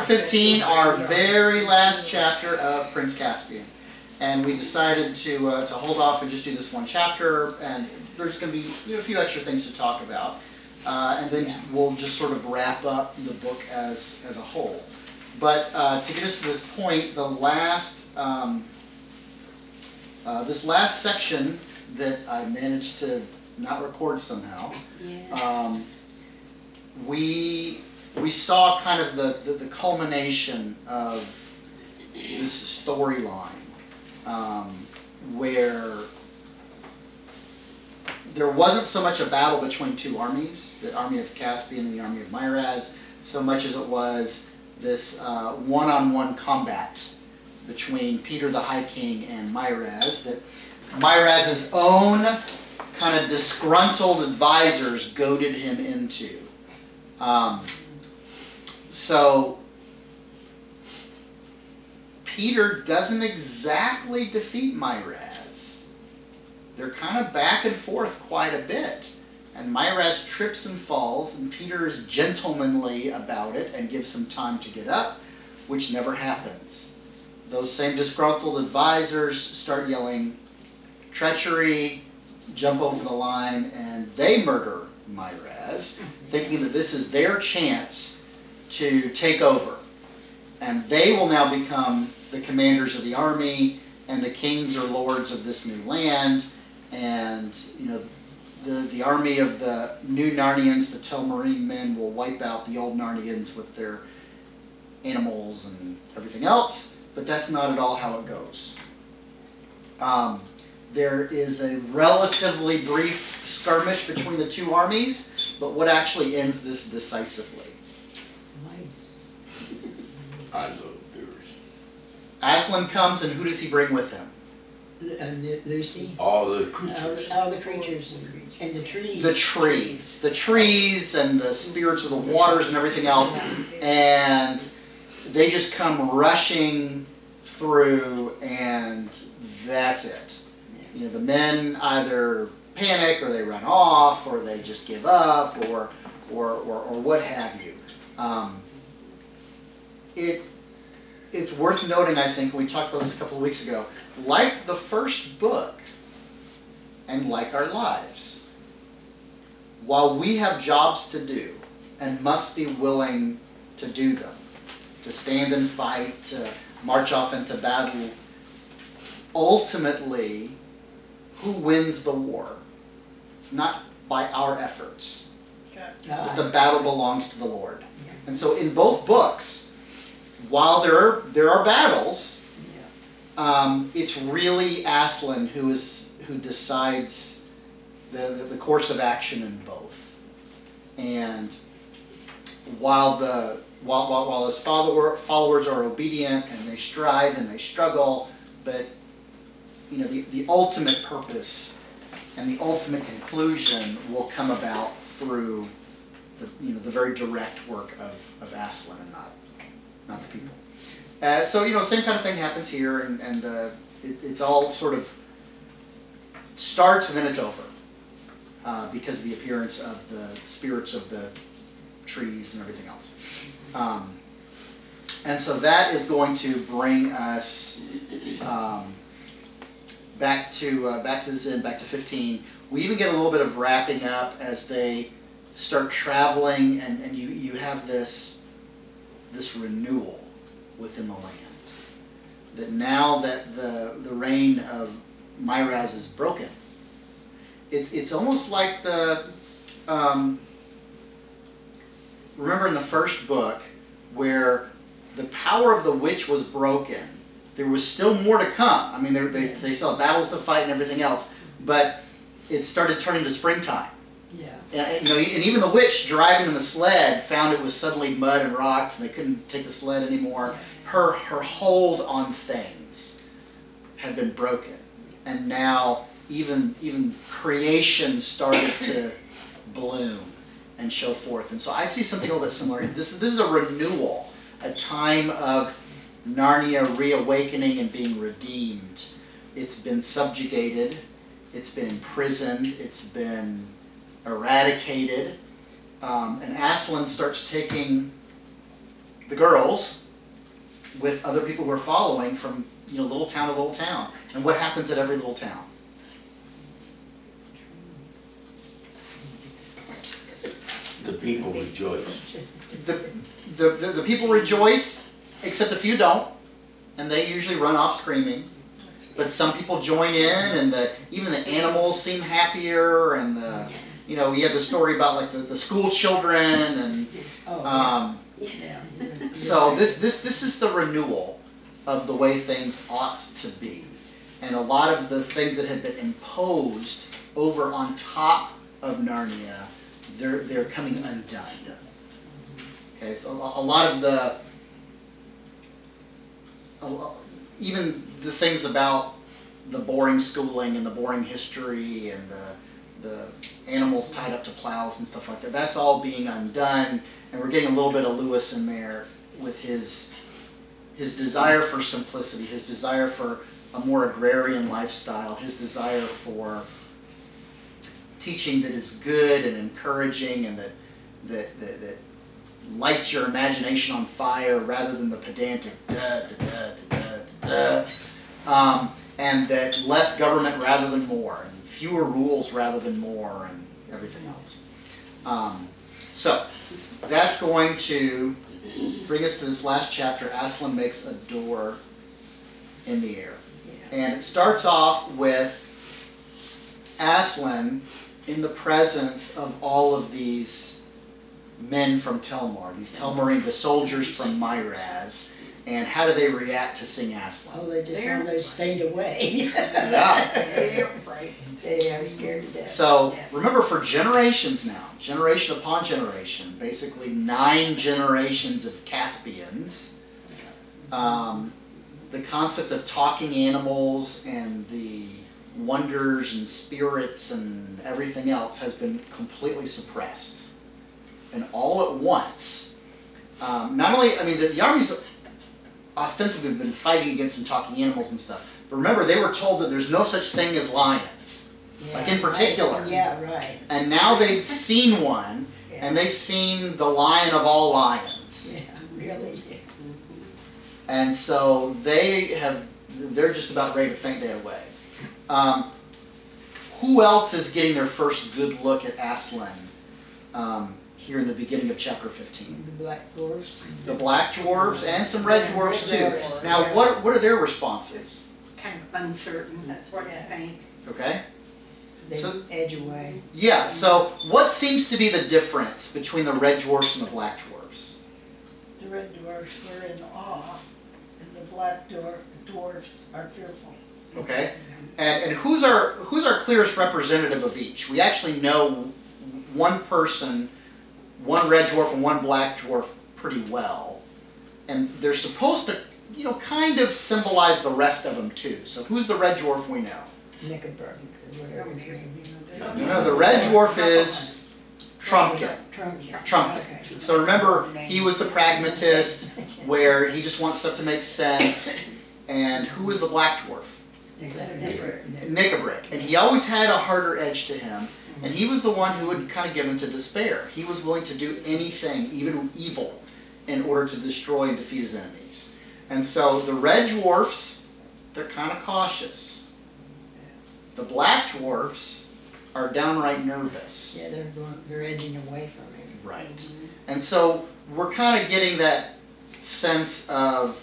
15, our very last chapter of Prince Caspian. And we decided to hold off and just do this one chapter, and there's going to be a few extra things to talk about. And then we'll just sort of wrap up the book as a whole. But to get us to this point, the last this last section that I managed to not record somehow, we saw kind of the culmination of this storyline, where there wasn't so much a battle between two armies, the army of Caspian and the army of Myraz, so much as it was this one-on-one combat between Peter the High King and Myraz, that Myraz's own kind of disgruntled advisors goaded him into. So Peter doesn't exactly defeat Myraz. They're kind of back and forth quite a bit. And Myraz trips and falls, and Peter is gentlemanly about it and gives him time to get up, which never happens. Those same disgruntled advisors start yelling treachery, jump over the line, and they murder Myraz, thinking that this is their chance to take over. And they will now become the commanders of the army, and the kings or lords of this new land. And the army of the new Narnians, the Telmarine men, will wipe out the old Narnians with their animals and everything else. But that's not at all how it goes. There is a relatively brief skirmish between the two armies, but what actually ends this decisively? Nice. Aslan comes, and who does he bring with him? Lucy. All the creatures. All the creatures. And the trees. The trees. The trees and the spirits of the waters and everything else. And they just come rushing through, and that's it. The men either panic, or they run off, or they just give up, or what have you. It's worth noting, I think, we talked about this a couple of weeks ago, like the first book, and like our lives, while we have jobs to do, and must be willing to do them, to stand and fight, to march off into battle, ultimately, who wins the war? It's not by our efforts. But the battle belongs to the Lord. And so in both books, while there are battles, it's really Aslan who decides the course of action in both. And while his followers are obedient and they strive and they struggle, but the ultimate purpose and the ultimate conclusion will come about through the very direct work of Aslan and not the people. So same kind of thing happens here, and it's all sort of starts and then it's over because of the appearance of the spirits of the trees and everything else. And so that is going to bring us back to this end, back to 15. We even get a little bit of wrapping up as they start traveling, and you have this renewal within the land. That now that the reign of Myraz is broken, it's almost like remember in the first book where the power of the witch was broken, there was still more to come. I mean, they still had battles to fight and everything else, but it started turning to springtime. Yeah. And even the witch driving in the sled found it was suddenly mud and rocks, and they couldn't take the sled anymore. Her hold on things had been broken, and now even creation started to bloom and show forth. And so I see something a little bit similar. This is a renewal, a time of Narnia reawakening and being redeemed. It's been subjugated, it's been imprisoned, it's been eradicated, and Aslan starts taking the girls with other people who are following from little town to little town. And what happens at every little town? The people rejoice. The people rejoice, except a few don't, and they usually run off screaming. But some people join in, and even the animals seem happier. And you had the story about like the school children, and so this is the renewal of the way things ought to be, and a lot of the things that had been imposed over on top of Narnia, they're coming undone. Okay, so a lot of even the things about the boring schooling and the boring history and the animals tied up to plows and stuff like that, that's all being undone, and we're getting a little bit of Lewis in there with his desire for simplicity, his desire for a more agrarian lifestyle, his desire for teaching that is good and encouraging and that lights your imagination on fire rather than the pedantic and that less government rather than more, and fewer rules rather than more, and everything else. So that's going to bring us to this last chapter. Aslan makes a door in the air. And it starts off with Aslan in the presence of all of these men from Telmar, these Telmarine, the soldiers from Myraz. And how do they react to seeing Aslan? Oh, they just almost fade away. Yeah. They're frightened. They are scared to death. So remember, for generations now, generation upon generation, basically 9 generations of Caspians, the concept of talking animals and the wonders and spirits and everything else has been completely suppressed. And all at once, not only, the armies ostensibly have been fighting against some talking animals and stuff, but remember, they were told that there's no such thing as lions, like in particular. Right. Yeah, right. And now they've seen one, and they've seen the lion of all lions. Yeah, really. Yeah. And so they're just about ready to faint dead away. Who else is getting their first good look at Aslan here in the beginning of chapter 15? The black dwarfs. The black dwarves and some red dwarfs too. Now, what are their responses? Kind of uncertain. That's what I think. Okay. They edge away. Yeah. So, what seems to be the difference between the red dwarfs and the black dwarfs? The red dwarfs are in awe, and the black dwarfs are fearful. Okay. And who's our clearest representative of each? We actually know one person, one red dwarf and one black dwarf pretty well, and they're supposed to, kind of symbolize the rest of them too. So who's the red dwarf we know? Nickelberg, or whatever his name is. No, the red dwarf is Trumpkin. Trumpkin. Okay. So remember, he was the pragmatist, where he just wants stuff to make sense. And who was the black dwarf? Nickabrick. And he always had a harder edge to him. And he was the one who would kind of give him to despair. He was willing to do anything, even evil, in order to destroy and defeat his enemies. And so the red dwarfs, they're kind of cautious. The black dwarfs are downright nervous. Yeah, they're edging away from him. Right. And so we're kind of getting that sense of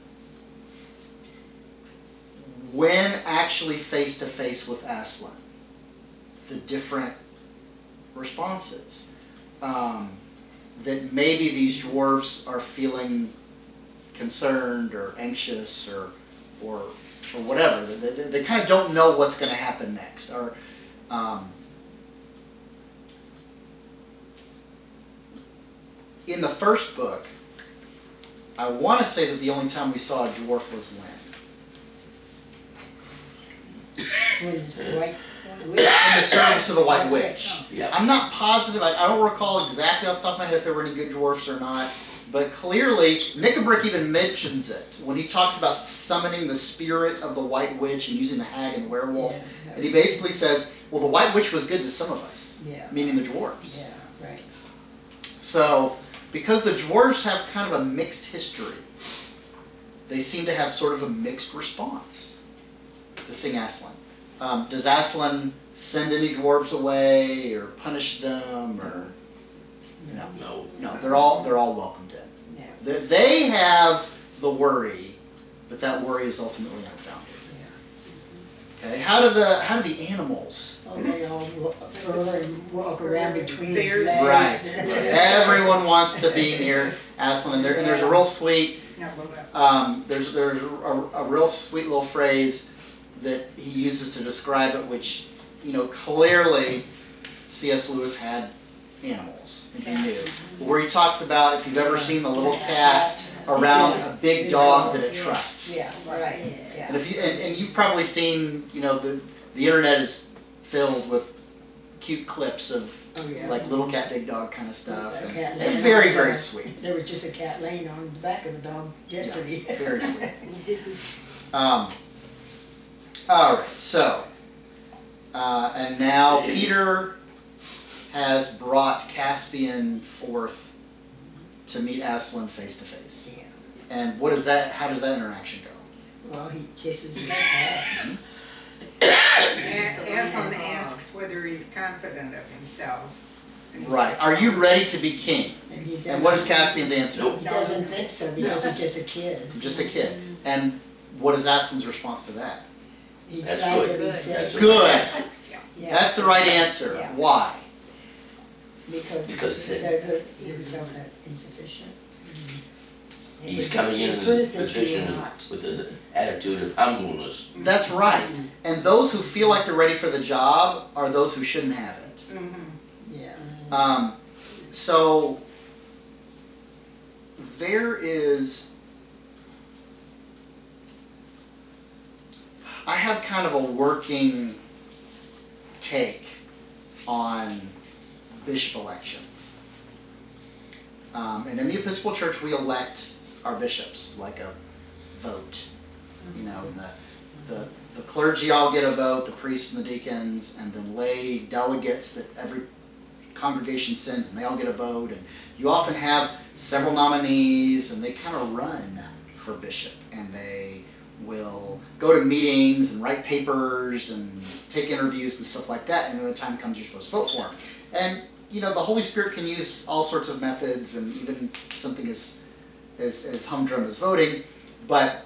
when actually face to face with Aslan, the different responses. That maybe these dwarves are feeling concerned or anxious or whatever. They kind of don't know what's going to happen next. Or in the first book, I want to say that the only time we saw a dwarf was when? When is the white witch? In the service of the White Witch. Yeah. I'm not positive. I don't recall exactly off the top of my head if there were any good dwarfs or not. But clearly, Nickabrick even mentions it when he talks about summoning the spirit of the White Witch and using the hag and the werewolf. Yeah. And he basically says, well, the White Witch was good to some of us, meaning the dwarves. Yeah, right. So because the dwarves have kind of a mixed history, they seem to have sort of a mixed response to King Aslan. Does Aslan send any dwarves away or punish them, or no? They're all welcomed in. No. They have the worry, but that worry is ultimately unfounded. Okay, how do the animals? Oh, they all walk around between his legs. Right. Everyone wants to be near Aslan, and there's a real sweet. There's a real sweet little phrase that he uses to describe it, which, clearly C.S. Lewis had animals, and he knew. But where he talks about, if you've ever seen the little cat around a big dog that it trusts. Yeah, right. Yeah. And and you've probably seen, the internet is filled with cute clips of like little cat, big dog kind of stuff. And they're very, very sweet. There was just a cat laying on the back of a dog yesterday. Yeah, very sweet. All right, so, and now Peter has brought Caspian forth to meet Aslan face to face. Yeah. And how does that interaction go? Well, he kisses his head. Aslan asks whether he's confident of himself. Right. Are you ready to be king? And what is Caspian's answer? Nope. He doesn't think so because he's just a kid. Just a kid. And what is Aslan's response to that? He's That's glad good. that he said That's Good. Yeah. That's the right answer. Yeah. Why? Because they're self-insufficient. He's coming in his position with an attitude of humbleness. That's right. And those who feel like they're ready for the job are those who shouldn't have it. Yeah. So there is, I have kind of a working take on bishop elections. And in the Episcopal Church, we elect our bishops like a vote. And the clergy all get a vote, the priests and the deacons, and then lay delegates that every congregation sends, and they all get a vote. And you often have several nominees, and they kind of run for bishop, and they will go to meetings and write papers and take interviews and stuff like that, and when the time comes, you're supposed to vote for them. And the Holy Spirit can use all sorts of methods, and even something as humdrum as voting, but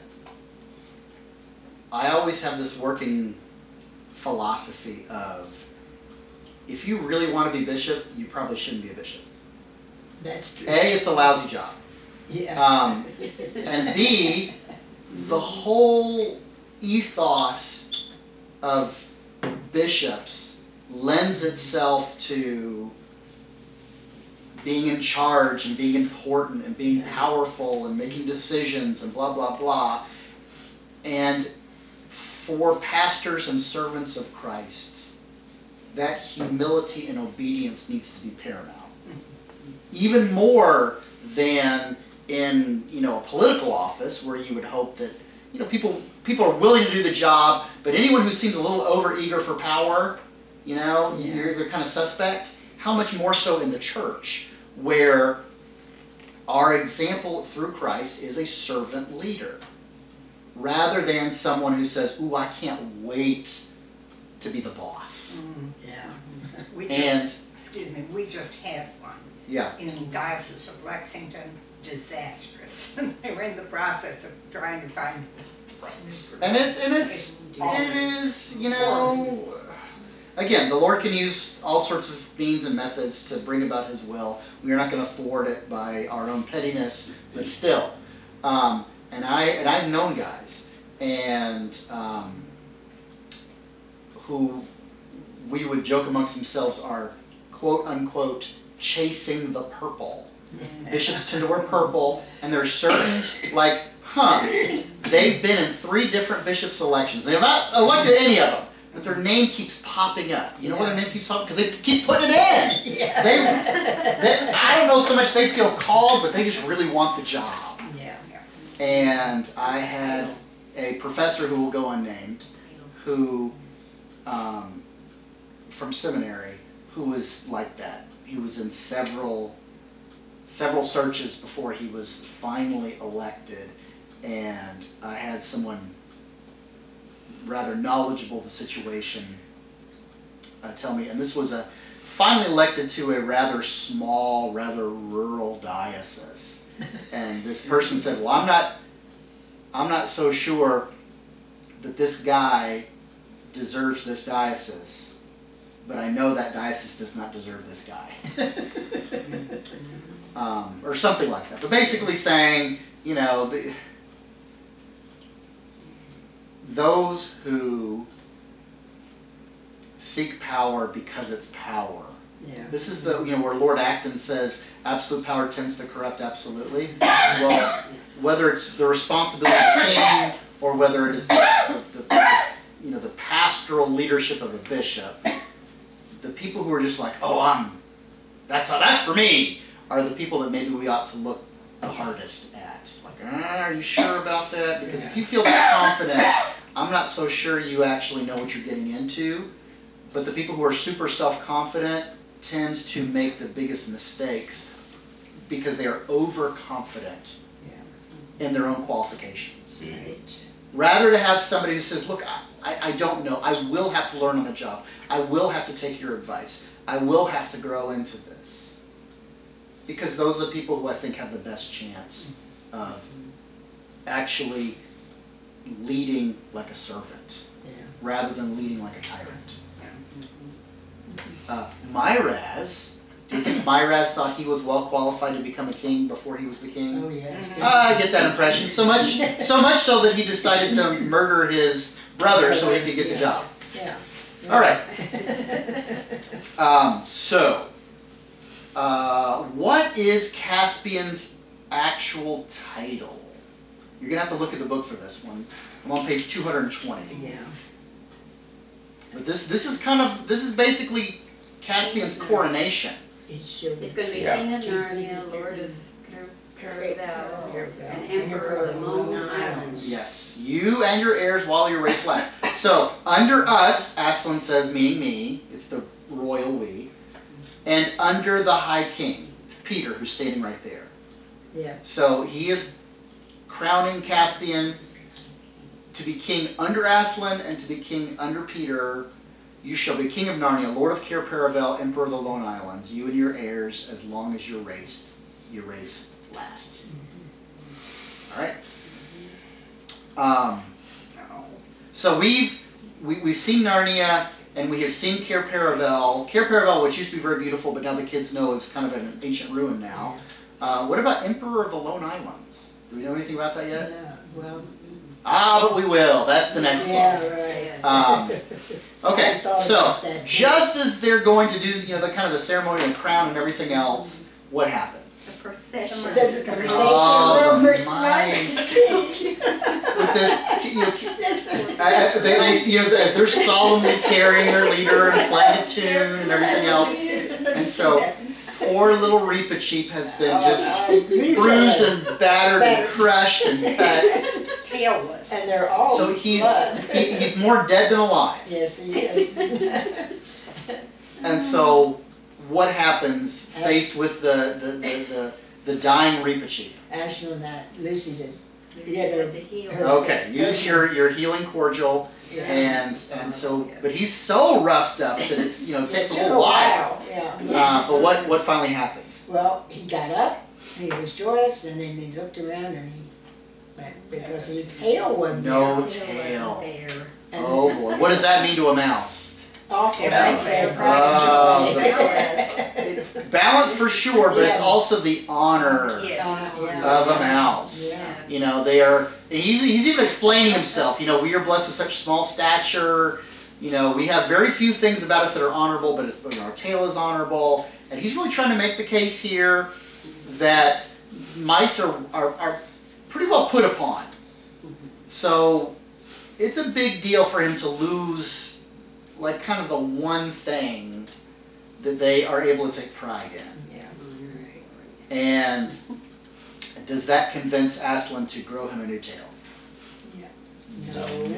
I always have this working philosophy of, if you really want to be bishop, you probably shouldn't be a bishop. That's true. A, it's a lousy job. Yeah. And B, the whole ethos of bishops lends itself to being in charge and being important and being powerful and making decisions and blah, blah, blah. And for pastors and servants of Christ, that humility and obedience needs to be paramount. Even more than in a political office where you would hope that people are willing to do the job, but anyone who seems a little over-eager for power, they're kind of suspect. How much more so in the church, where our example through Christ is a servant leader, rather than someone who says, "Ooh, I can't wait to be the boss." Yeah. We just had one. Yeah. In the Diocese of Lexington, disastrous. They were in the process of trying to find. And it is again, the Lord can use all sorts of means and methods to bring about His will. We are not going to thwart it by our own pettiness, but still. And I've known guys and who we would joke amongst themselves are quote unquote chasing the purple. Bishops tend to wear purple, and there's certain they've been in 3 different bishops' elections. They're not elected any of them, but their name keeps popping up. You know why their name keeps popping? Because they keep putting it in. Yeah. They, I don't know so much they feel called, but they just really want the job. Yeah. And I had a professor who will go unnamed, who, from seminary, who was like that. He was in several several searches before he was finally elected, and I had someone rather knowledgeable of the situation tell me, and this was finally elected to a rather small, rather rural diocese, and this person said, well, I'm not so sure that this guy deserves this diocese, but I know that diocese does not deserve this guy. Or something like that. But basically saying, you know, those who seek power because it's power. Yeah. This is the, you know, where Lord Acton says absolute power tends to corrupt absolutely. Well, whether it's the responsibility of the king or whether it is the pastoral leadership of a bishop, the people who are just like, oh, that's for me, are the people that maybe we ought to look the hardest at. Like, are you sure about that? Because if you feel that confident, I'm not so sure you actually know what you're getting into. But the people who are super self-confident tend to make the biggest mistakes because they are overconfident in their own qualifications. Right. Rather to have somebody who says, look, I don't know. I will have to learn on the job. I will have to take your advice. I will have to grow into this. Because those are the people who I think have the best chance of actually leading like a servant rather than leading like a tyrant. Myraz, do you think Myraz thought he was well qualified to become a king before he was the king? Oh, yes. I get that impression. So much so that he decided to murder his brother so he could get the job. Yeah. All right. What is Caspian's actual title? You're going to have to look at the book for this one. I'm on page 220. Yeah. But this is basically Caspian's coronation. He's going to be King of Narnia, Lord of Caravel, and Emperor of the Lone Islands. Yes, you and your heirs while your race lasts. So, under us, Aslan says, meaning me, it's the royal we, and under the High King, Peter, who's standing right there. Yeah. So, he is crowning Caspian to be king under Aslan and to be king under Peter. You shall be king of Narnia, Lord of Cair Paravel, Emperor of the Lone Islands, you and your heirs, as long as your race lasts. All right. So we've seen Narnia and we have seen Cair Paravel. Cair Paravel, which used to be very beautiful, but now the kids know is kind of an ancient ruin now. What about Emperor of the Lone Islands? Do we know anything about that yet? Yeah. Well. But we will. That's the next book. Right. Okay, so just as they're going to do, the kind of the ceremony and the crown and everything else, what happens? The procession. The procession. Oh, the With this, as they're solemnly carrying their leader and playing a tune and everything else, and so poor little Reepicheep has been just bruised and battered and crushed and cut. Tailless. And they're all so he's more dead than alive. Yes, he is. And so, what happens faced with the dying Reepicheep? Ashley and Lucy did. Lucy had to heal. Okay, use your healing cordial, and so, but he's so roughed up that it's it takes a little while. Yeah. But what finally happens? Well, he got up, he was joyous, and then he looked around and he went because his tail wasn't No there. tail. There. Oh boy, what does that mean to a mouse? Awful. Balance for sure, but it's also the honor of a mouse. Yeah. They are. He's even explaining himself. We are blessed with such small stature. We have very few things about us that are honorable, but our tail is honorable. And he's really trying to make the case here that mice are pretty well put upon. So it's a big deal for him to lose, like, kind of the one thing that they are able to take pride in. Yeah. And does that convince Aslan to grow him a new tail?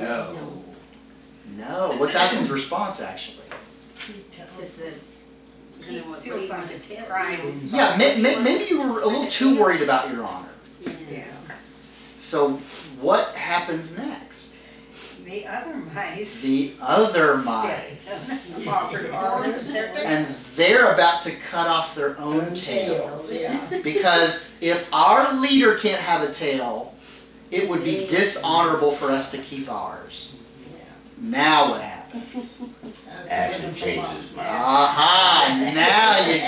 Yeah. No. What's Aslan's response, actually? Says that And then what do you want to tell? Crying. Yeah, maybe you were a little too worried about your honor. Yeah. So what happens next? The other mice. The other mice. Offered orders. And they're about to cut off their own tails. Yeah. Because if our leader can't have a tail, it would be dishonorable for us to keep ours. Now what happens? Action changes my Aha! Now you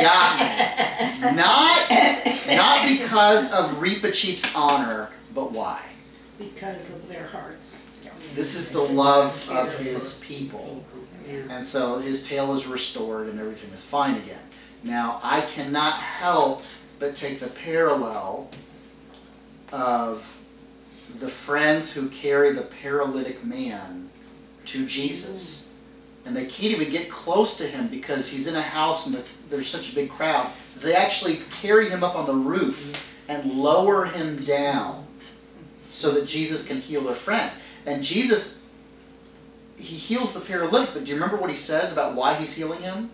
got me. Not because of Reepicheep's honor, but why? Because of their hearts. This is the love of his people. And so his tail is restored and everything is fine again. Now, I cannot help but take the parallel of the friends who carry the paralytic man to Jesus. And they can't even get close to him because he's in a house and there's such a big crowd. They actually carry him up on the roof and lower him down so that Jesus can heal their friend. And Jesus, he heals the paralytic, but do you remember what he says about why he's healing him?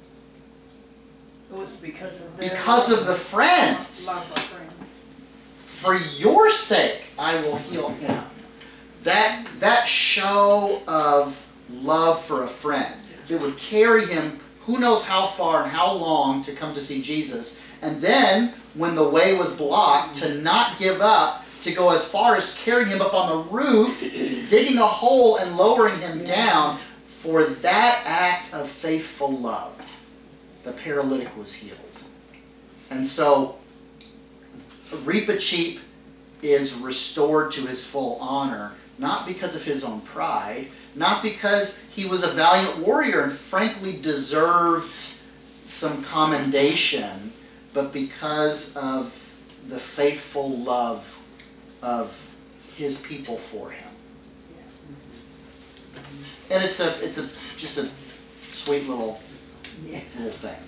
It was because of the friends. Love of friends. For your sake, I will heal him. That show of love for a friend, it would carry him who knows how far and how long to come to see Jesus. And then, when the way was blocked, to not give up, to go as far as carrying him up on the roof, digging a hole and lowering him down. For that act of faithful love, the paralytic was healed. And so, Reepicheep is restored to his full honor, not because of his own pride, not because he was a valiant warrior and frankly deserved some commendation, but because of the faithful love of his people for him. And it's just a sweet little thing.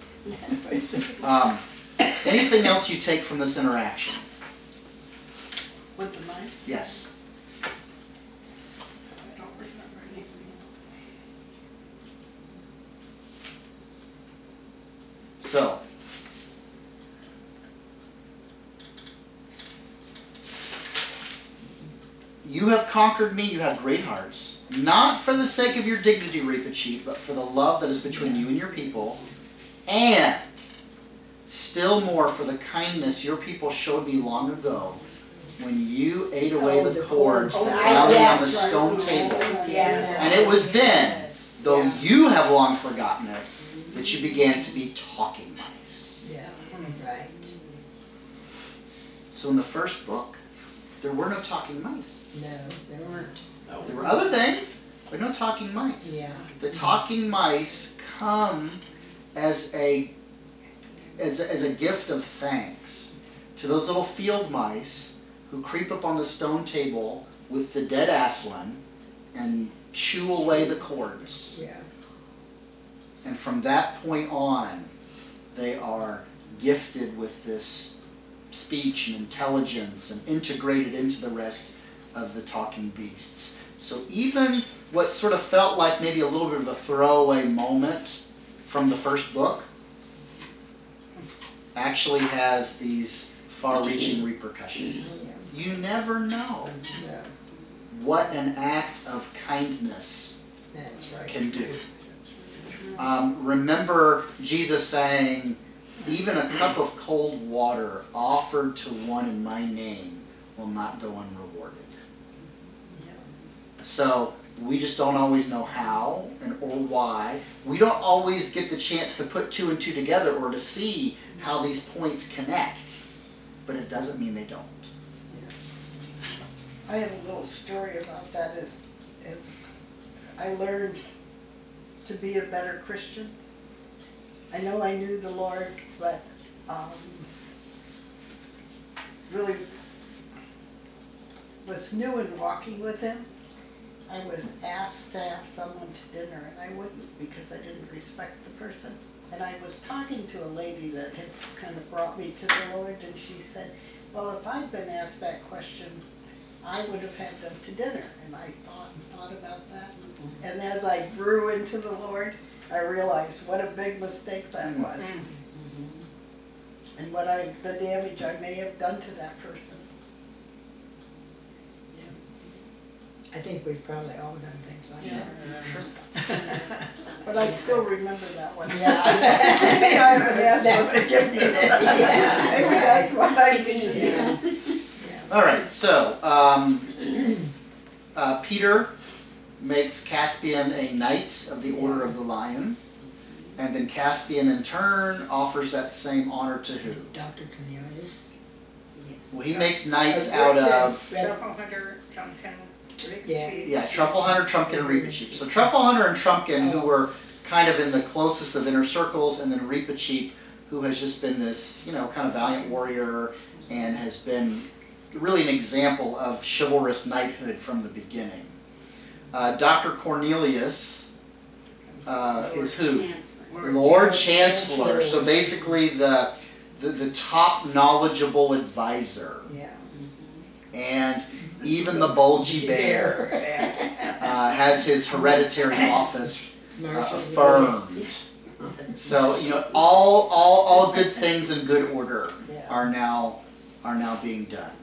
Anything else you take from this interaction? With the mice? Yes. I don't remember anything else. So, you have conquered me, you have great hearts, not for the sake of your dignity, Reepicheep, but for the love that is between you and your people, and still more for the kindness your people showed me long ago when you ate away the cords that bound me on the stone table. And it was then, though you have long forgotten it, that you began to be talking mice. Yeah, right. So in the first book, there were no talking mice. No, there weren't. There were other things, but no talking mice. Yeah. The talking mice come as a gift of thanks to those little field mice who creep up on the stone table with the dead Aslan and chew away the cords. Yeah. And from that point on, they are gifted with this speech and intelligence and integrated into the rest of the talking beasts. So even what sort of felt like maybe a little bit of a throwaway moment from the first book actually has these far-reaching repercussions. You never know what an act of kindness can do. Remember Jesus saying, even a cup of cold water offered to one in my name will not go unrewarded. So we just don't always know how or why. We don't always get the chance to put two and two together or to see how these points connect. But it doesn't mean they don't. I have a little story about that as I learned to be a better Christian. I know I knew the Lord, but really was new in walking with Him. I was asked to have someone to dinner, and I wouldn't because I didn't respect the person. And I was talking to a lady that had kind of brought me to the Lord, and she said, well, if I'd been asked that question, I would have had them to dinner. And I thought about that. And as I grew into the Lord, I realized what a big mistake that was. And the damage I may have done to that person. I think we've probably all done things like that. But I still remember that one. Yeah. Maybe I haven't asked for forgiveness. Maybe that's what I need to do. All right, so Peter makes Caspian a knight of the Order of the Lion, and then Caspian in turn offers that same honor to who? Dr. Cornelius. Yes. Well, he makes knights out of Truffle Hunter, Trumpkin, Reepicheep. Yeah, Truffle Hunter, Trumpkin, and Reepicheep. So Truffle Hunter and Trumpkin, who were kind of in the closest of inner circles, and then Reepicheep, who has just been this, kind of valiant warrior and has been really an example of chivalrous knighthood from the beginning. Dr. Cornelius is who? Chancellor. Lord Chancellor. So basically the top knowledgeable advisor. Yeah. And even the bulgy bear has his hereditary office affirmed. So all good things in good order are now being done.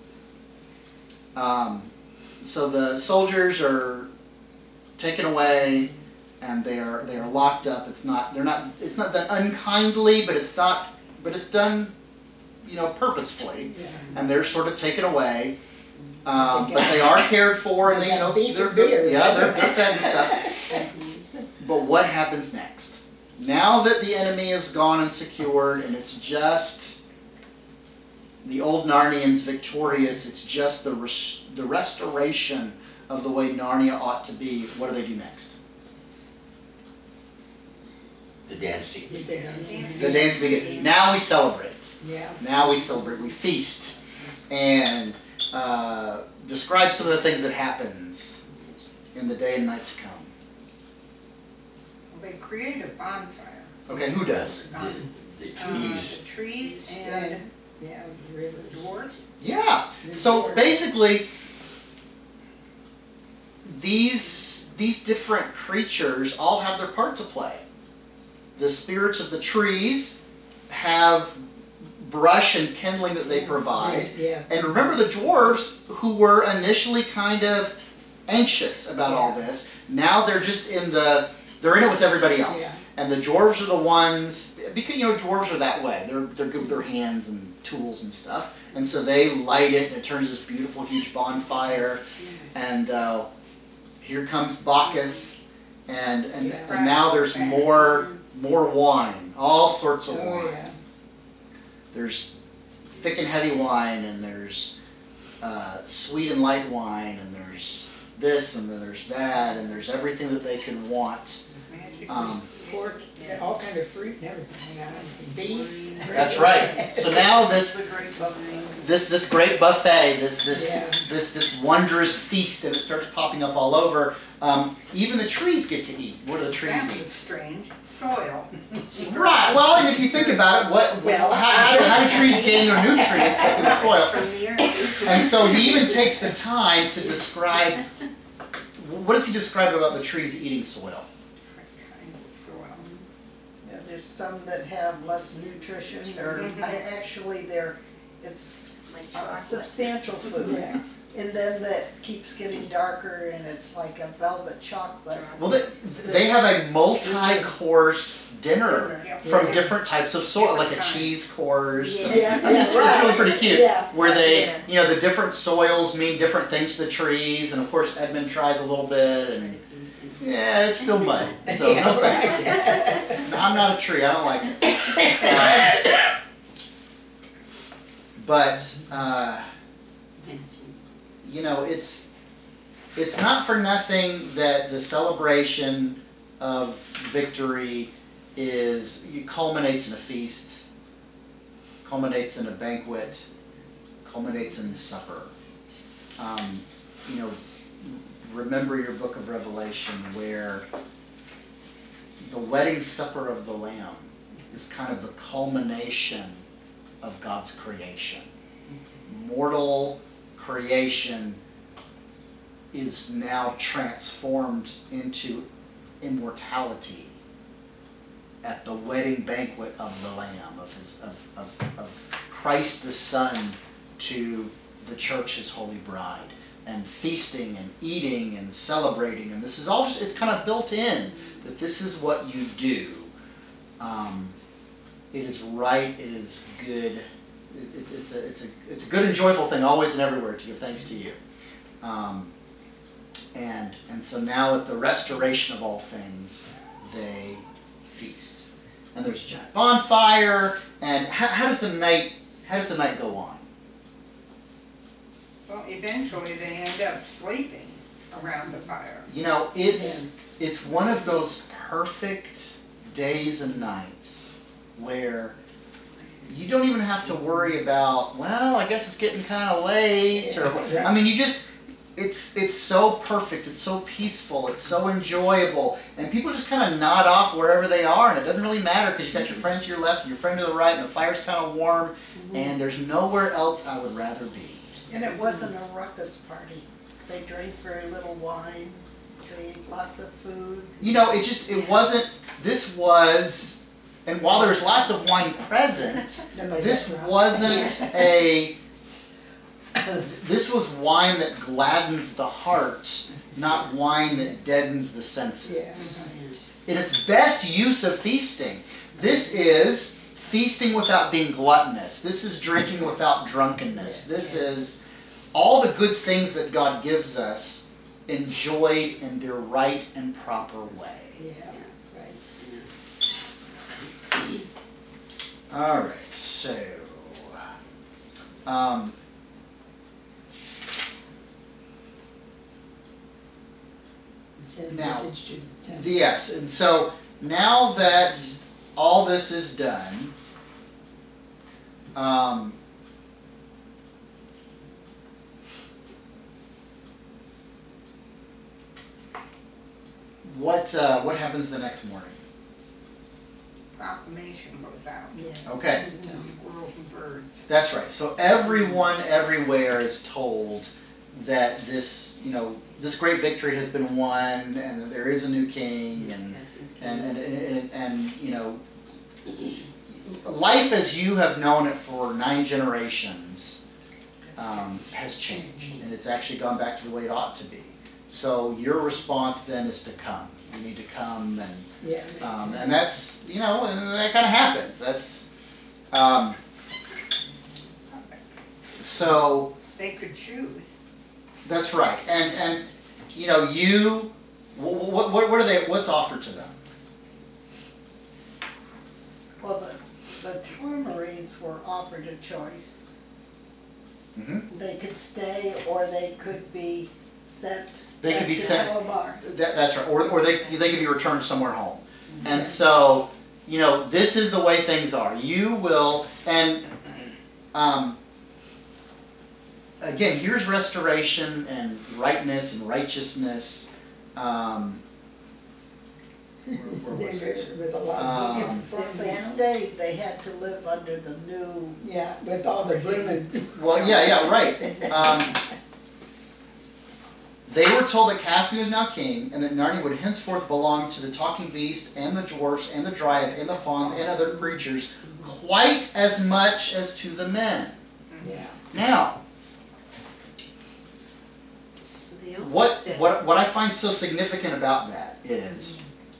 So the soldiers are taken away, and they are locked up. It's not done unkindly, but it's done purposefully, and they're sort of taken away. But they are cared for, and they're fed and stuff. But what happens next? Now that the enemy is gone and secured, and it's just the old Narnians victorious, it's just the restoration of the way Narnia ought to be. What do they do next? The dancing. The dance begins. Now we celebrate. Yeah. Now we celebrate. We feast. And describe some of the things that happens in the day and night to come. They create a bonfire. Okay, who does? The trees. The trees and the river. dwarves. Yeah. So basically, these different creatures all have their part to play. The spirits of the trees have brush and kindling that they provide. Yeah. And remember the dwarves, who were initially kind of anxious about all this, now they're just they're in it with everybody else. Yeah. And the dwarves are the ones, because dwarves are that way. They're good with their hands and tools and stuff. And so they light it, and it turns this beautiful huge bonfire. And here comes Bacchus, and now there's more wine, all sorts of wine. Yeah. There's thick and heavy wine, and there's sweet and light wine, and there's this, and then there's that, and there's everything that they could want. Pork, all kind of fruit and everything. Beef. That's right. So now this great buffet, this wondrous feast, and it starts popping up all over. Even the trees get to eat. What do the trees That eat? was strange. Soil. Right. Well, and if you think about it, how do trees gain their nutrients through the soil? From the earth. And so he even takes the time to describe. What does he describe about the trees eating soil? Yeah, there's some that have less nutrition. It's Like chocolate. substantial food. Yeah. And then that keeps getting darker, and it's like a velvet chocolate. Well, they have a multi-course dinner from different types of soil, like a cheese course. Yeah. It's really pretty cute. Yeah. Where they, the different soils mean different things to the trees, and of course Edmund tries a little bit, and it's still mud, so no thanks. I'm not a tree, I don't like it. But it's not for nothing that the celebration of victory culminates in a feast, culminates in a banquet, culminates in supper. Remember your book of Revelation, where the wedding supper of the Lamb is kind of the culmination of God's creation. Mortal creation is now transformed into immortality at the wedding banquet of the Lamb, of Christ the Son to the church, his holy bride, and feasting and eating and celebrating. And this is all just, it's kind of built in that this is what you do. It is right, it is good. It's a good and joyful thing always and everywhere to give thanks to you. And so now at the restoration of all things, they feast. And there's a giant bonfire. And how does the night go on? Well, eventually they end up sleeping around the fire. You know, it's one of those perfect days and nights where you don't even have to worry about, well, I guess it's getting kind of late. Or, I mean, you just, it's so perfect, it's so peaceful, it's so enjoyable. And people just kind of nod off wherever they are, and it doesn't really matter because you've got your friend to your left and your friend to the right, and the fire's kind of warm, and there's nowhere else I would rather be. And it wasn't a ruckus party. They drank very little wine. They ate lots of food. You know, it wasn't, this was, and while there's lots of wine present, this wasn't this was wine that gladdens the heart, not wine that deadens the senses. In its best use of feasting, this is feasting without being gluttonous. This is drinking without drunkenness. This is all the good things that God gives us enjoyed in their right and proper way. All right, so now, yes, and so now that all this is done, what happens the next morning? Proclamation goes out. Okay. To squirrels and birds. That's right. So everyone everywhere is told that this, this great victory has been won, and that there is a new king, and life as you have known it for 9 generations has changed, and it's actually gone back to the way it ought to be. So your response then is to come. You need to come, and that's, and that kind of happens. That's so they could choose. That's right, and you, what are they? What's offered to them? Well, the Tamarines were offered a choice. Mm-hmm. They could stay, or they could be sent. They could be sent. Halabar. That's right, or they could be returned somewhere home. Mm-hmm. And so, this is the way things are. You will, and again, here's restoration and rightness and righteousness. Where was it? With a lot if they stayed, they had to live under the new. Yeah, with all the blooming. Well, yeah, right. They were told that Caspian was now king, and that Narnia would henceforth belong to the talking beast, and the dwarfs, and the dryads, and the fauns, and other creatures, quite as much as to the men. Yeah. Now, what I find so significant about that is,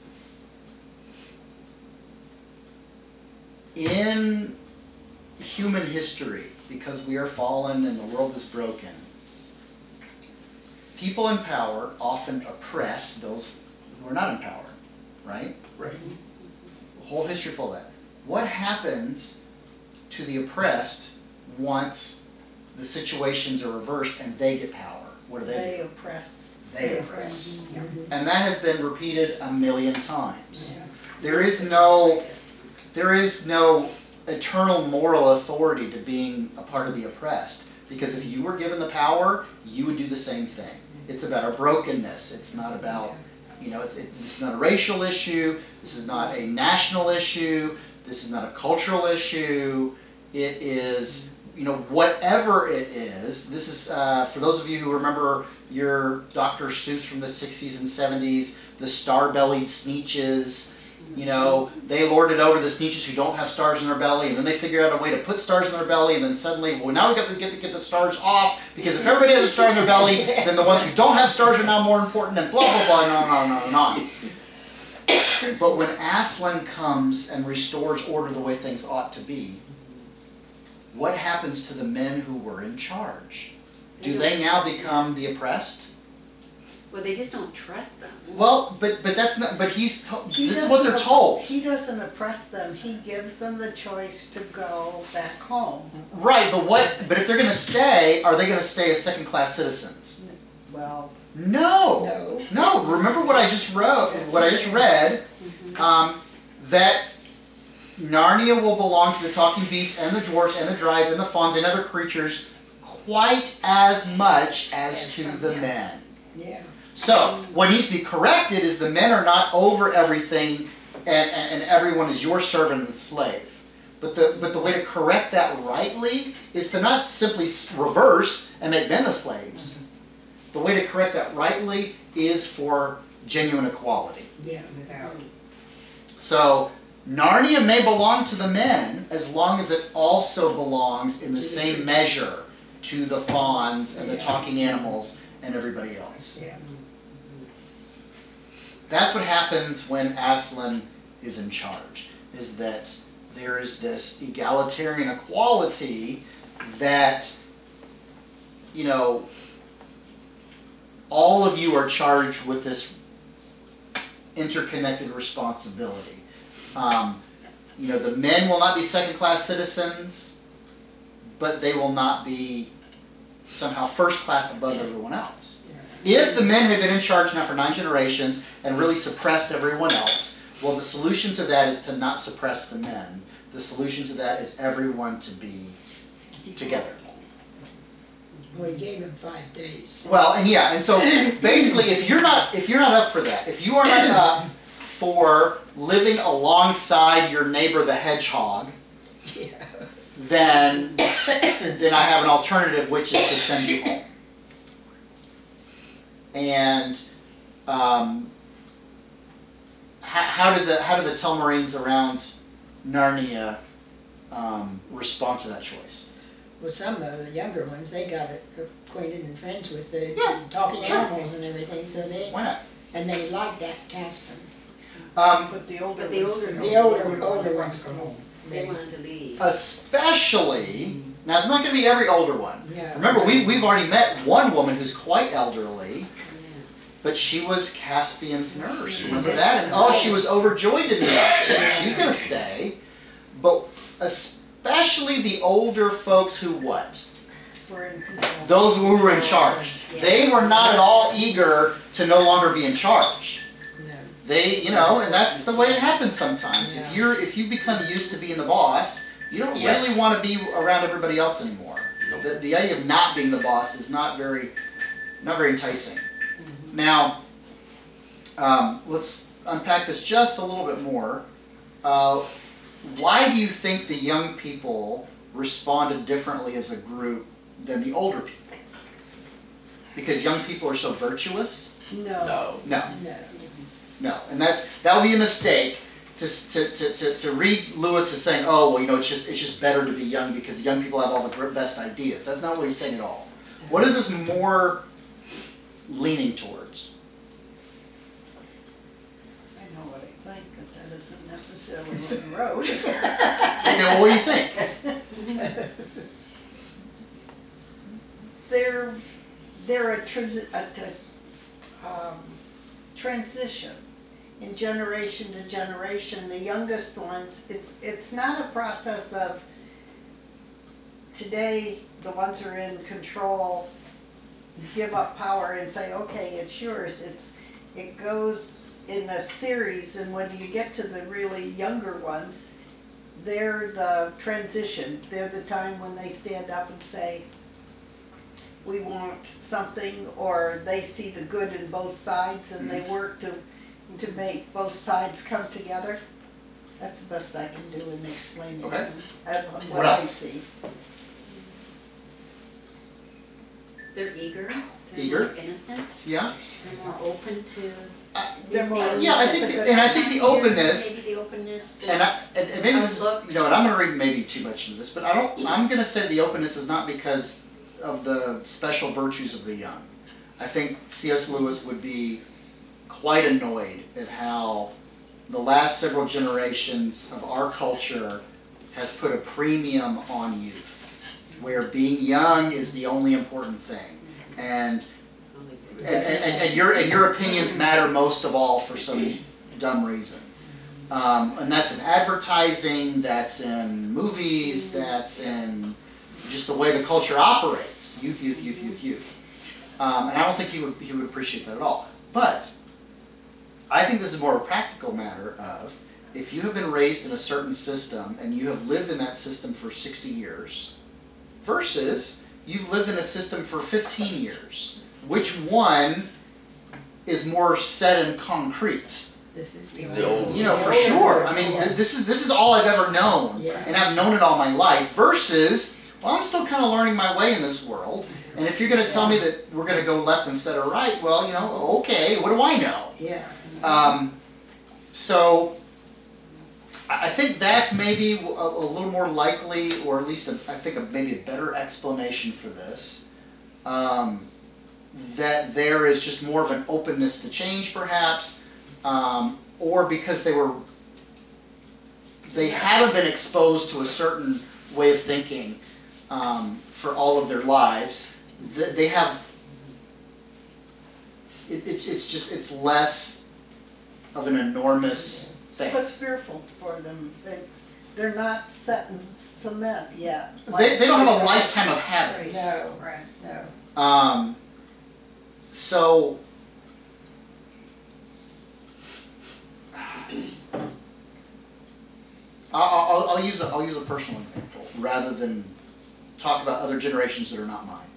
in human history, because we are fallen and the world is broken, people in power often oppress those who are not in power, right? Right. The whole history full of that. What happens to the oppressed once the situations are reversed and they get power? What do they do? They oppress. They oppress. Mm-hmm. And that has been repeated 1,000,000 times. Yeah. There is no eternal moral authority to being a part of the oppressed. Because if you were given the power, you would do the same thing. It's about our brokenness. It's not about, this is not a racial issue. This is not a national issue. This is not a cultural issue. It is, whatever it is. This is, for those of you who remember your Dr. Seuss from the 60s and 70s, the star-bellied Sneetches, You know, they lord it over the Sneetches who don't have stars in their belly, and then they figure out a way to put stars in their belly, and then suddenly, well, now we've got to get the stars off, because if everybody has a star in their belly, then the ones who don't have stars are now more important, and blah, blah, blah, and on and on. But when Aslan comes and restores order the way things ought to be, what happens to the men who were in charge? Do they now become the oppressed? Well, they just don't trust them. Well, but that's not. But this is what they're told. He doesn't oppress them. He gives them the choice to go back home. Right, but what? But if they're going to stay, are they going to stay as second-class citizens? Well, no. Remember what I just wrote. What I just read. That Narnia will belong to the talking beasts and the dwarfs and the dryads and the fauns and other creatures quite as much as to the men. Yeah. So, what needs to be corrected is the men are not over everything and everyone is your servant and slave. But the way to correct that rightly is to not simply reverse and make men the slaves. The way to correct that rightly is for genuine equality. Yeah. So, Narnia may belong to the men as long as it also belongs in the same measure to the fauns and the talking animals and everybody else. Yeah. That's what happens when Aslan is in charge, is that there is this egalitarian equality that, you know, all of you are charged with this interconnected responsibility. You know, the men will not be second-class citizens, but they will not be somehow first-class above everyone else. If the men had been in charge now for 9 generations and really suppressed everyone else, well, the solution to that is to not suppress the men. The solution to that is everyone to be together. Well, he gave him 5 days. Well, and so basically, if you're not up for that, if you are not up for living alongside your neighbor the hedgehog, then I have an alternative, which is to send you home. And how did the Telmarines around Narnia respond to that choice? Well, some of the younger ones, they got acquainted and friends with the talking animals and everything, so they... Why not? And they liked that Caspian. but the older ones go home. They wanted to leave. Especially, now it's not going to be every older one. Yeah. Remember, we've already met one woman who's quite elderly, but she was Caspian's nurse. Remember that? And she was overjoyed to meet us. She's going to stay. But especially the older folks who what? Were in control. Those who were in charge. They were not at all eager to no longer be in charge. They, and that's the way it happens sometimes. Yeah. If you become used to being the boss, you don't really want to be around everybody else anymore. The idea of not being the boss is not very enticing. Now, let's unpack this just a little bit more. Why do you think the young people responded differently as a group than the older people? Because young people are so virtuous? No. No, and that would be a mistake to read Lewis as saying, it's just better to be young because young people have all the best ideas. That's not what he's saying at all. What is this more leaning towards? I know what I think, but that isn't necessarily what he wrote. Okay, well, what do you think? They're a transition in generation to generation. The youngest ones, it's not a process of today the ones who are in control give up power and say, okay, it's yours. It goes in a series, and when you get to the really younger ones, they're the transition. They're the time when they stand up and say, we want something, or they see the good in both sides and they work to make both sides come together. That's the best I can do in explaining what I see. They're eager. They're Eager? more innocent. Yeah. They're more open to I think the openness. Maybe the openness. And maybe this, and I'm going to read maybe too much into this, but I'm going to say the openness is not because of the special virtues of the young. I think C.S. Lewis would be quite annoyed at how the last several generations of our culture has put a premium on youth, where being young is the only important thing, and your opinions matter most of all for some dumb reason. And that's in advertising, that's in movies, that's in just the way the culture operates. Youth, youth, youth, youth, youth. And I don't think he would appreciate that at all. But I think this is more a practical matter of, if you have been raised in a certain system and you have lived in that system for 60 years versus you've lived in a system for 15 years, which one is more set in concrete? The 50. For sure. I mean, this is all I've ever known, and I've known it all my life, versus, well, I'm still kind of learning my way in this world, and if you're going to tell me that we're going to go left instead of right, well, okay, what do I know? Yeah. So I think that's maybe a little more likely, or at least maybe a better explanation for this. That there is just more of an openness to change, perhaps, or because they haven't been exposed to a certain way of thinking for all of their lives. They have. It's less of an enormous thing. It's less fearful for them. They're not set in cement yet. They don't have a lifetime of habits. No, right. No. So I'll use a personal example rather than talk about other generations that are not mine.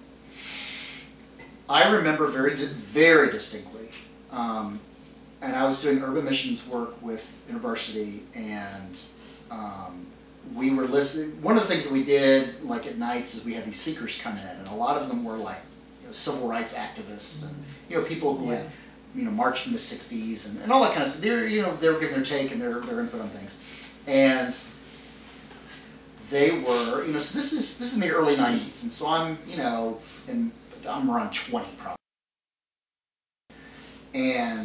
I remember very, very distinctly, and I was doing urban missions work with InterVarsity, and we were listening. One of the things that we did, like at nights, is we had these speakers come in, and a lot of them were like civil rights activists and people who had marched in the '60s and all that kind of stuff. They were giving their take and their input on things, and they were so this is in the early '90s, and so I'm I'm around 20 probably, and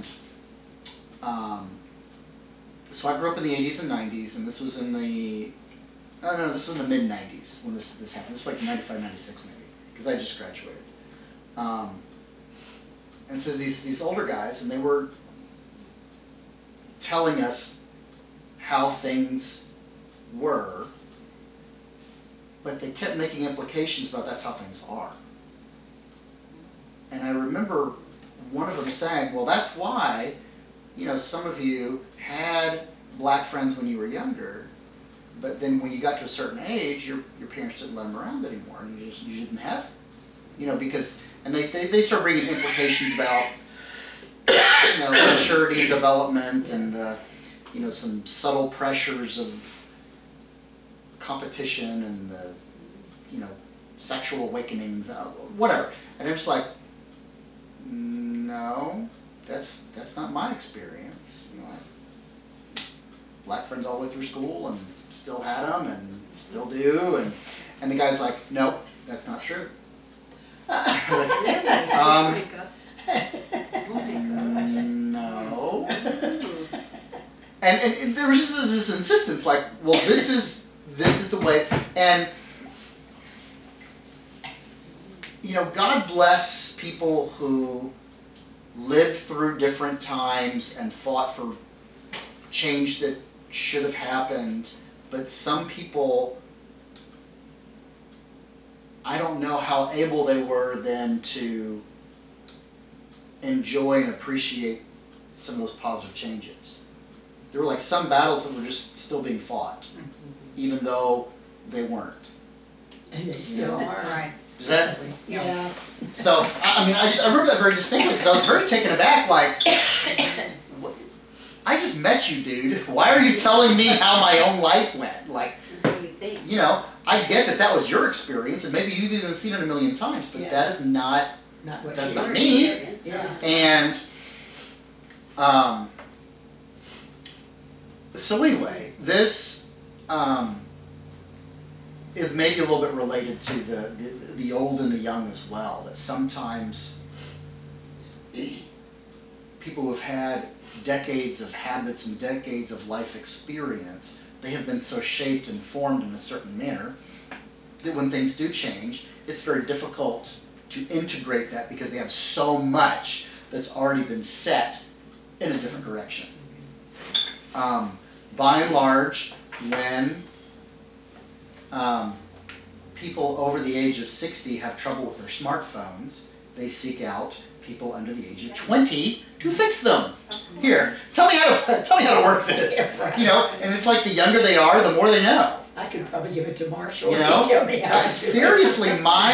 so I grew up in the '80s and '90s, and this was in the this was in the mid '90s when this happened. This was like '95, '96 maybe, because I just graduated. And so these older guys, and they were telling us how things were, but they kept making implications about that's how things are. And I remember one of them saying, well, that's why, some of you had black friends when you were younger, but then when you got to a certain age, your parents didn't let them around anymore, and you didn't have, because, and they start bringing implications about, maturity and development and, some subtle pressures of competition and the, sexual awakenings, whatever. And I'm just like, no, that's not my experience. Black friends all the way through school and still had them and still do, and the guy's like, no, that's not true. Like, Oh my God. No. And there was just this insistence, like, well, this is the way, and God bless people who lived through different times and fought for change that should have happened, but some people, I don't know how able they were then to enjoy and appreciate some of those positive changes. There were like some battles that were just still being fought, even though they weren't. And they still are. Right. Is that? Yeah. So, I remember that very distinctly because I was very taken aback, like, I just met you, dude. Why are you telling me how my own life went? Like, What do you think? I get that was your experience, and maybe you've even seen it a million times, but that is not what that's you not me. Experience. Yeah. And So anyway, this is maybe a little bit related to the old and the young as well. That sometimes people who have had decades of habits and decades of life experience, they have been so shaped and formed in a certain manner that when things do change, it's very difficult to integrate that because they have so much that's already been set in a different direction. By and large, when people over the age of 60 have trouble with their smartphones, they seek out people under the age of 20 to fix them. Here, tell me how to work this. You know, and it's like the younger they are, the more they know. I could probably give it to Marshall. You know, tell me how to seriously,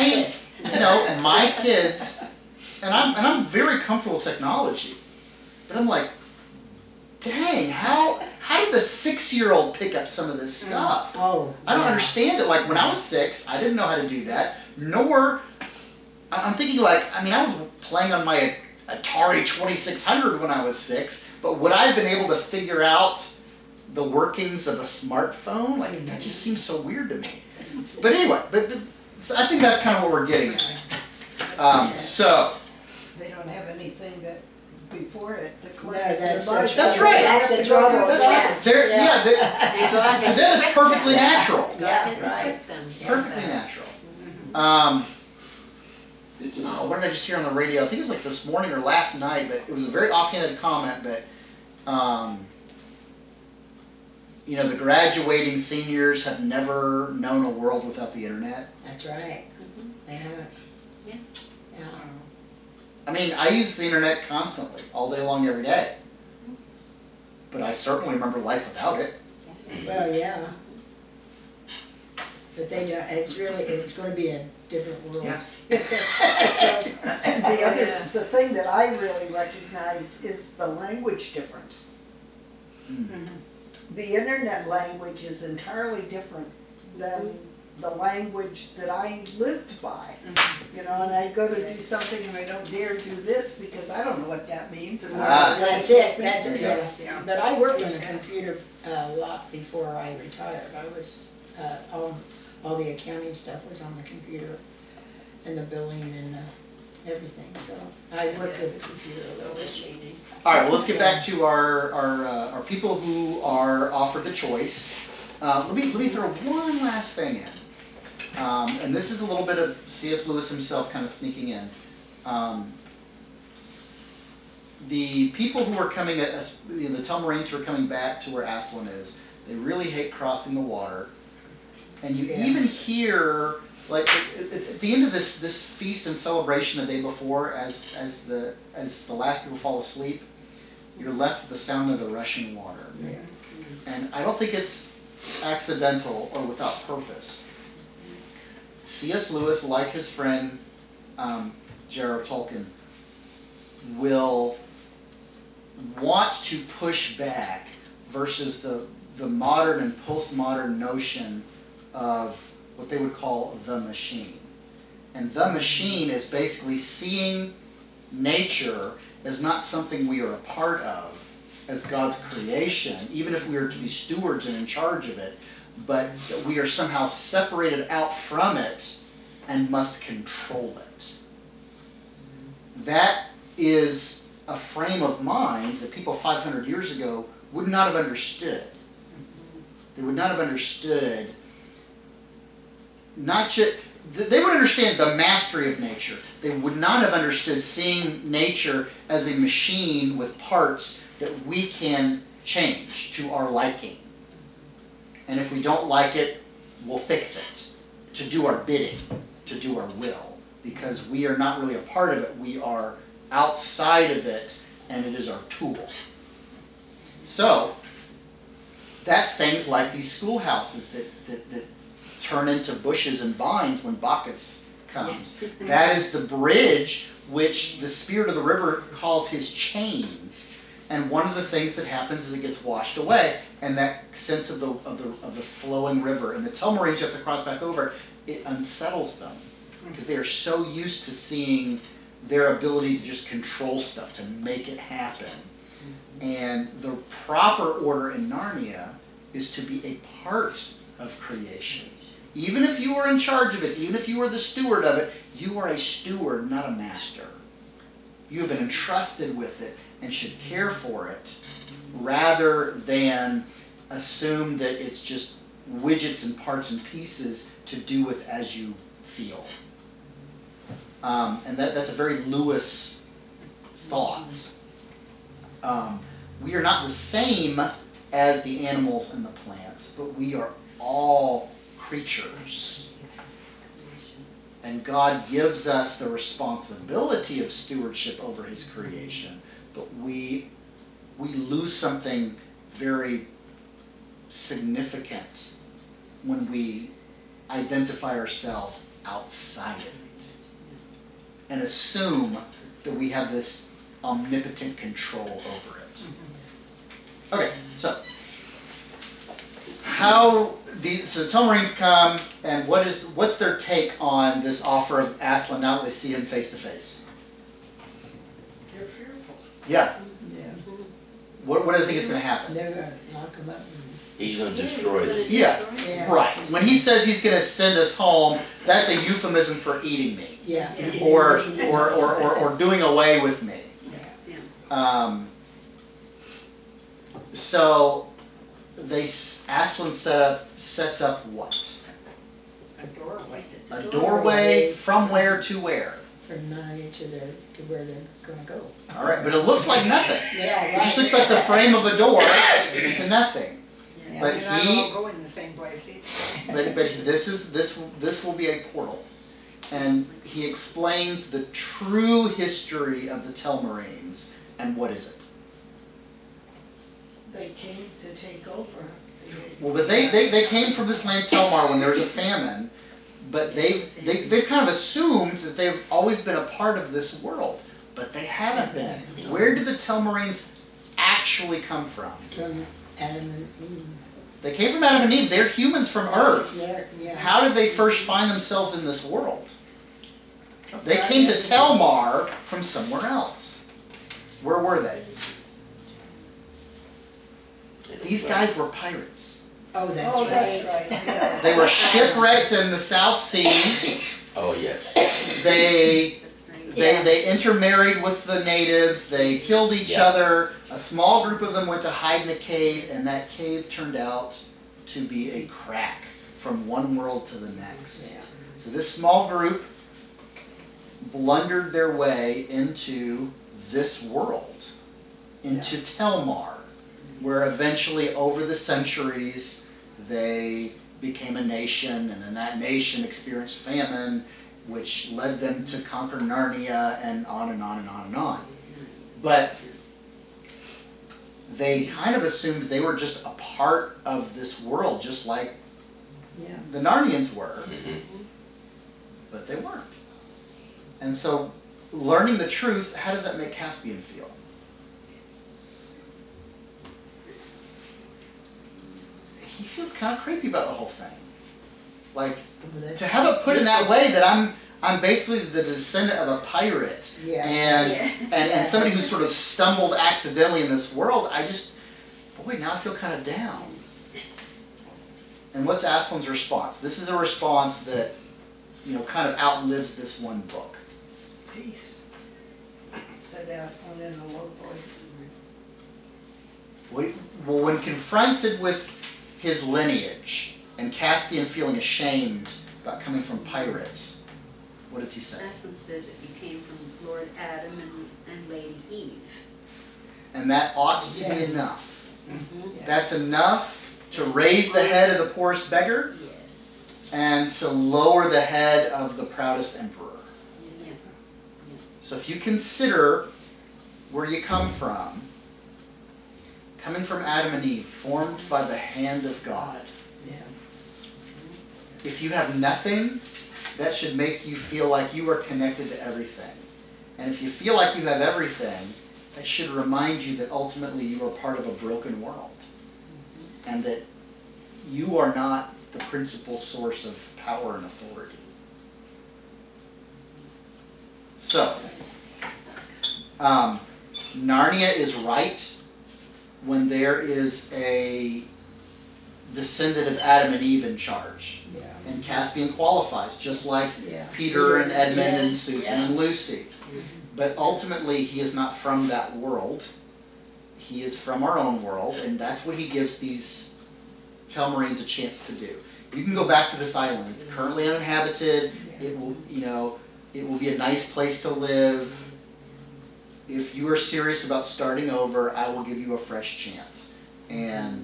my kids, and I'm very comfortable with technology, but I'm like, dang, how did the 6-year-old pick up some of this stuff? Oh, I don't understand it. Like when I was 6, I didn't know how to do that. Nor, I'm thinking like, I mean, I was playing on my Atari 2600 when I was 6, but would I have been able to figure out the workings of a smartphone? Like that just seems so weird to me. But anyway, but so I think that's kind of what we're getting at. So they don't have anything that before it. That's right. That's right. That's the trouble. That's right. To them, it's perfectly natural. God has equipped them. Perfectly natural. What did I just hear on the radio? I think it was like this morning or last night, but it was a very offhanded comment. But the graduating seniors have never known a world without the internet. That's right. They haven't. Yeah. Yeah. I mean, I use the internet constantly, all day long, every day. But I certainly remember life without it. Well, yeah. But they don't. It's going to be a different world. Yeah. The thing that I really recognize is the language difference. Mm. The internet language is entirely different than the language that I lived by. You know, and I go to do something and I don't dare do this because I don't know what that means. And That's it. That's it. Yeah. But I worked on a computer a lot before I retired. I was all the accounting stuff was on the computer, and the billing and everything. So I worked with a computer a little bit. All right. Well, let's get back to our people who are offered the choice. Let me throw one last thing in. And this is a little bit of C.S. Lewis himself kind of sneaking in. The people who are coming, the Telmarines who are coming back to where Aslan is, they really hate crossing the water. And you even hear, like, at the end of this feast and celebration the day before, as the last people fall asleep, you're left with the sound of the rushing water. Yeah. And I don't think it's accidental or without purpose. C.S. Lewis, like his friend J.R.R. Tolkien, will want to push back versus the modern and postmodern notion of what they would call the machine. And the machine is basically seeing nature as not something we are a part of as God's creation, even if we are to be stewards and in charge of it, but that we are somehow separated out from it and must control it. That is a frame of mind that people 500 years ago would not have understood. They would not have understood, they would understand the mastery of nature. They would not have understood seeing nature as a machine with parts that we can change to our liking. And if we don't like it, we'll fix it, to do our bidding, to do our will, because we are not really a part of it. We are outside of it, and it is our tool. So, that's things like these schoolhouses that turn into bushes and vines when Bacchus comes. That is the bridge which the spirit of the river calls his chains. And one of the things that happens is it gets washed away, and that sense of the flowing river. And the Telmarines, you have to cross back over it unsettles them because they are so used to seeing their ability to just control stuff, to make it happen, And the proper order in Narnia is to be a part of creation. Even if you are in charge of it, even if you are the steward of it, you are a steward, not a master. You have been entrusted with it and should care for it rather than assume that it's just widgets and parts and pieces to do with as you feel. And that's a very Lewis thought. We are not the same as the animals and the plants, but we are all creatures. And God gives us the responsibility of stewardship over his creation, but we lose something very significant when we identify ourselves outside of it and assume that we have this omnipotent control over it. Okay, so the Telmarines come, and what's their take on this offer of Aslan now that they see him face to face? They're fearful. Yeah. Yeah. What do they think is going to happen? They're going to knock him up. He's going to destroy them. Yeah, right. When he says he's going to send us home, that's a euphemism for eating me. Yeah. Or doing away with me. So Aslan sets up what? A doorway. A doorway from where to where? From Narnia to where they're going to go. All right, but it looks like nothing. Yeah, right. It just looks like the frame of a door into nothing. Yeah. But They're not all going in the same place either. but this will be a portal, and he explains the true history of the Telmarines. And what is it? They came to take over. Well, but they came from this land Telmar when there was a famine, but they've kind of assumed that they've always been a part of this world, but they haven't been. Where did the Telmarines actually come from? From Adam and Eve. They came from Adam and Eve. They're humans from Earth. Yeah. How did they first find themselves in this world? They came to Telmar from somewhere else. Where were they? These guys were pirates. Oh, that's right. Yeah. They were shipwrecked in the South Seas. Oh, yes. They intermarried with the natives. They killed each other. A small group of them went to hide in a cave, and that cave turned out to be a crack from one world to the next. Yeah. So this small group blundered their way into this world, into Telmar, where eventually over the centuries they became a nation, and then that nation experienced famine, which led them to conquer Narnia, and on and on and on and on. But they kind of assumed they were just a part of this world, just like the Narnians were, but they weren't. And so, learning the truth, how does that make Caspian feel? He feels kind of creepy about the whole thing. Like, to have it put in that way, that I'm basically the descendant of a pirate, and somebody who sort of stumbled accidentally in this world, now I feel kind of down. And what's Aslan's response? This is a response that, kind of outlives this one book. Peace, said Aslan in a low voice. Well, when confronted with his lineage and Caspian feeling ashamed about coming from pirates, what does he say? Aslan says that he came from Lord Adam and Lady Eve. And that ought to be enough. Mm-hmm. That's enough to raise the head of the poorest beggar, Yes. and to lower the head of the proudest emperor. Yeah. So if you consider where you come from, coming from Adam and Eve, formed by the hand of God. Yeah. If you have nothing, that should make you feel like you are connected to everything. And if you feel like you have everything, that should remind you that ultimately you are part of a broken world. And that you are not the principal source of power and authority. So, Narnia is right when there is a descendant of Adam and Eve in charge. Yeah. And Caspian qualifies, just like Peter and Edmund and Susan and Lucy. But ultimately, he is not from that world. He is from our own world, and that's what he gives these Telmarines a chance to do. You can go back to this island. It's currently uninhabited. It will, it will be a nice place to live. If you are serious about starting over, I will give you a fresh chance. And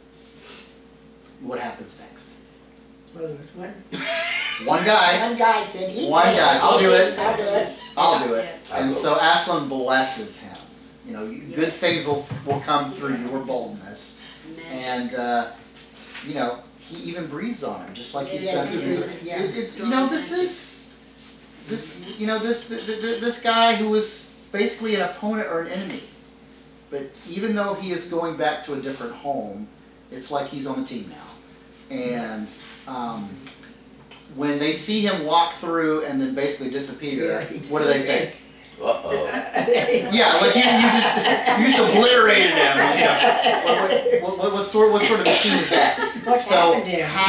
what happens next? Well, there was one guy. One guy said he. One guy. I'll do it. I'll do it. I'll do it. And so Aslan blesses him. Good things will come through your boldness. And he even breathes on him, just like he's done. This guy who was basically an opponent or an enemy, but even though he is going back to a different home, it's like he's on the team now. And when they see him walk through and then basically disappear, what do they think? Uh-oh. Yeah, like you just obliterated him. What sort of machine is that? What's happened to him?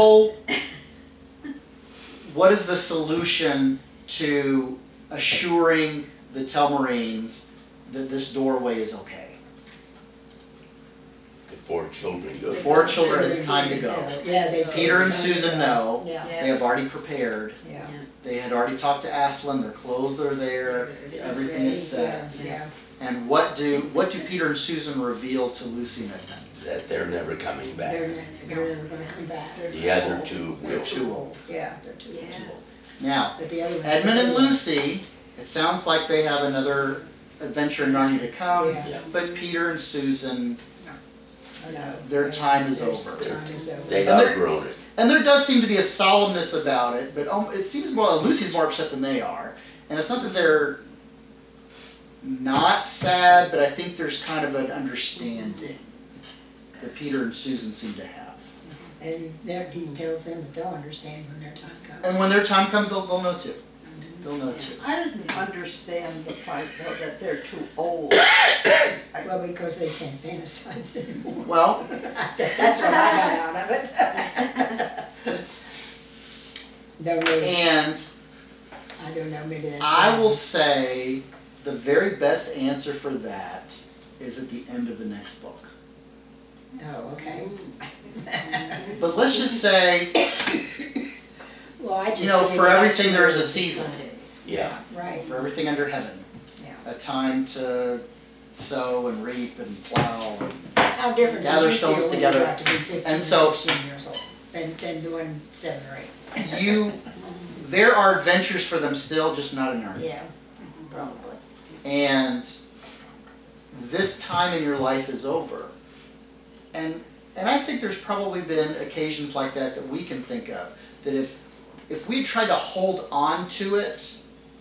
What is the solution to assuring the Telmarines that this doorway is okay? The 4 children go. The 4 children, it's time to go. Yeah, Peter and Susan know. Yeah. They have already prepared. Yeah. They had already talked to Aslan. Their clothes are there. Everything is set. Yeah. And what do Peter and Susan reveal to Lucy and Edmund? That they're never coming back. They're never going to come back. The other 2 will. They're too old. Yeah, they're too old. Now, But the other ones Edmund and Lucy, it sounds like they have another adventure in Narnia to come. Yeah. But Peter and Susan, No, their time is over. They've outgrown it. And there does seem to be a solemnness about it, but it seems more Lucy's more upset than they are. And it's not that they're not sad, but I think there's kind of an understanding that Peter and Susan seem to have. And he tells them that they'll understand when their time comes. And when their time comes, they'll know too. They'll know too. I didn't understand the part, though, that they're too old. Well, because they can't fantasize anymore. Well, that's what I got out of it. And I don't know, maybe that's I will say the very best answer for that is at the end of the next book. Oh, okay. But let's just say, well, I just for everything there is a season. Yeah. Right. For everything under heaven. Yeah. A time to sow and reap and plow and how different gather stones together. Got to be 15 and so 16 years old than doing 7 or 8. There are adventures for them still, just not in Narnia. Yeah, probably. And this time in your life is over. And I think there's probably been occasions like that we can think of. That if we had tried to hold on to it,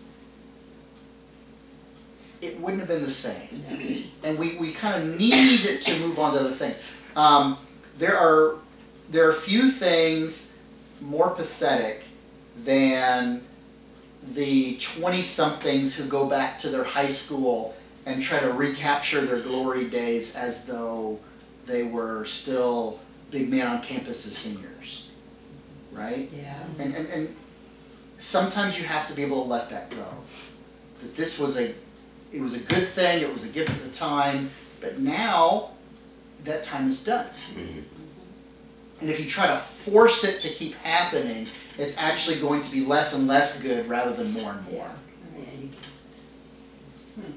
it wouldn't have been the same. And we kind of need to move on to other things. There are few things more pathetic than the 20-somethings who go back to their high school and try to recapture their glory days as though they were still big man on campus as seniors. Right? Yeah. And sometimes you have to be able to let that go. That this was it was a good thing, it was a gift at the time, but now that time is done. Mm-hmm. And if you try to force it to keep happening, it's actually going to be less and less good rather than more and more. Yeah.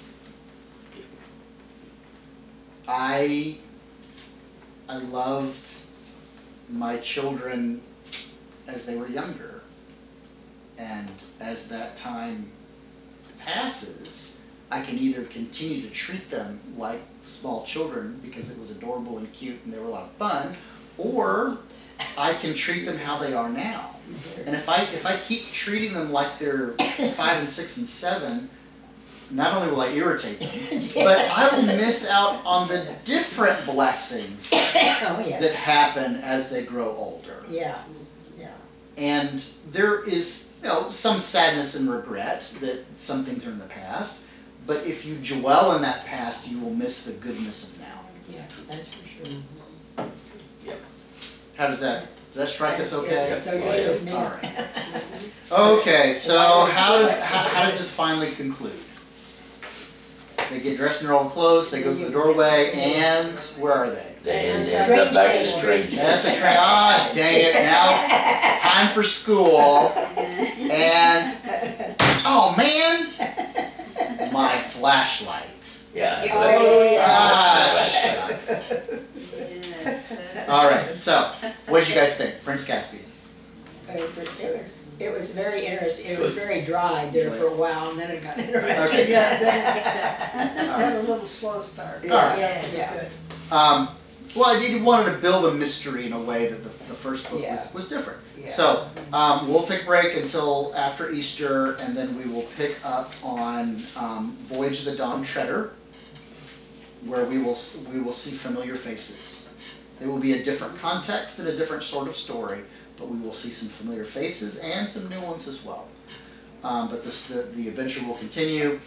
I loved my children as they were younger. And as that time passes, I can either continue to treat them like small children because it was adorable and cute and they were a lot of fun, or I can treat them how they are now. And if I keep treating them like they're 5 and 6 and 7, not only will I irritate them, but I will miss out on the different blessings that happen as they grow older. Yeah, yeah. And there is, some sadness and regret that some things are in the past, but if you dwell in that past, you will miss the goodness of now. Yeah, that's for sure. How does that strike us okay? It's okay with me. All right. Okay, so how does this finally conclude? They get dressed in their old clothes, they go through the doorway, and where are they? They end up back at the train station. At the train. Ah, dang it! Now, time for school, and oh man, my flashlight. Yeah. Oh, yeah. Ah, shucks. Yes. All right. So, what did you guys think, Prince Caspian? It was very interesting. It was very dry there for a while, and then it got interesting. Okay. Yeah, then it had a little slow start. All right. Yeah. Good. Well, you wanted to build a mystery in a way that the first book was different. Yeah. So we'll take a break until after Easter, and then we will pick up on Voyage of the Dawn Treader, where we will see familiar faces. It will be a different context and a different sort of story, but we will see some familiar faces and some new ones as well. But the adventure will continue.